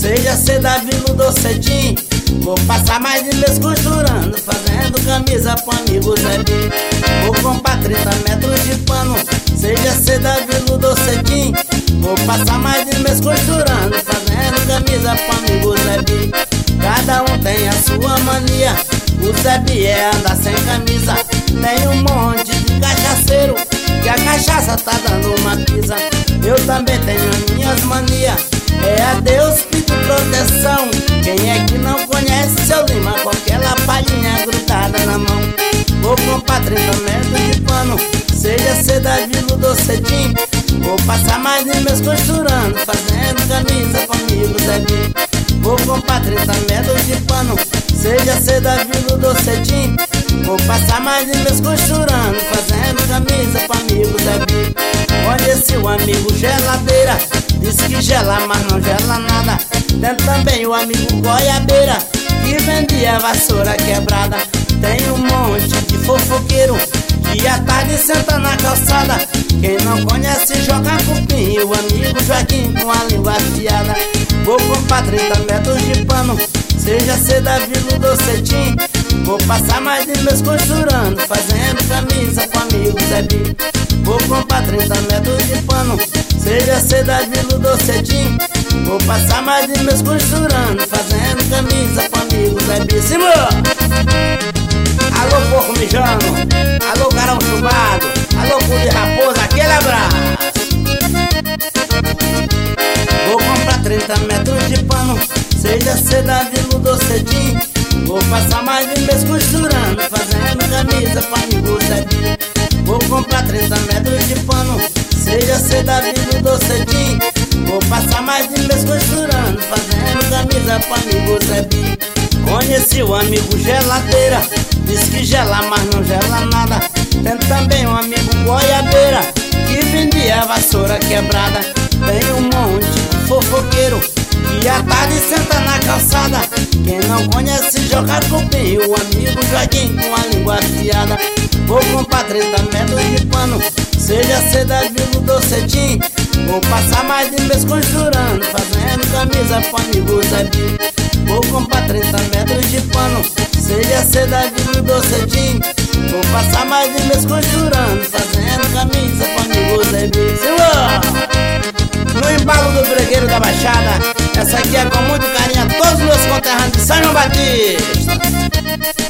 seja cedo, aviludo cedinho. Vou passar mais de mês costurando, fazendo camisa pro amigo Zé B. Vou comprar 30 metros de pano, seja cedo, aviludo cedinho. Vou passar mais de mês costurando, fazendo camisa pro amigo Zé B. Cada um tem a sua mania, o Zé B é andar sem camisa. Tem um monte de cachaceiro que a cachaça tá dando uma pisa. Eu também tenho minhas manias, é a Deus pedir proteção. Quem é que não conhece seu Lima com aquela palhinha grudada na mão? Vou comprar 30 metros de pano, seja cedo, aviludo cedinho. Vou passar mais de mês costurando, fazendo camisa comigo Zé B. Vou comprar 30 metros de pano, seja cedo, aviludo cedinho. Vou passar mais de mês costurando, fazendo camisa pro amigo Zé B. Conheci o amigo geladeira, disse que gela, mas não gela nada. Tem também o amigo goiabeira, que vendia vassoura quebrada. Tem um monte de fofoqueiro que à tarde senta na calçada. Quem não conhece joga cupim, o amigo Joaquim com a língua afiada. Vou comprar 30 metros de pano, seja cedo, aviludo cedinho. Vou passar mais de mês costurando, fazendo camisa pro amigo Zé B. Vou comprar 30 metros de pano, seja cedo, aviludo cedinho. Vou passar mais de mês costurando, fazendo camisa pro amigo Zé B. Simão! Alô, porco mijando, alô, carão chumbado, alô, cu de raposa, aquele abraço. Vou comprar 30 metros de pano, seja cedo, aviludo cedinho. Vou passar mais de mês costurando, fazendo camisa pro amigo Zé B. Vou comprar 30 metros de pano, seja cedo, aviludo cedinho. Vou passar mais de mês costurando, fazendo camisa pro amigo Zé B. Conheci o amigo geladeira, disse que gela, mas não gela nada. Tem também um amigo goiabeira, que vendia vassoura quebrada. Tem um monte de fofoqueiro que à tarde senta na calçada. Quem não conhece joga cupim, o amigo Joaquim com a língua afiada. Vou comprar 30 metros de pano, seja cedo, aviludo cedinho. Vou passar mais de mês costurando, fazendo camisa pro amigo Zé B. Vou comprar 30 metros de pano, seja cedo, aviludo cedinho. Vou passar mais de mês costurando, fazendo camisa pro amigo Zé B. No embalo do bregueiro da Baixada, essa aqui é com muito carinho a todos os meus conterrâneos de São João Batista.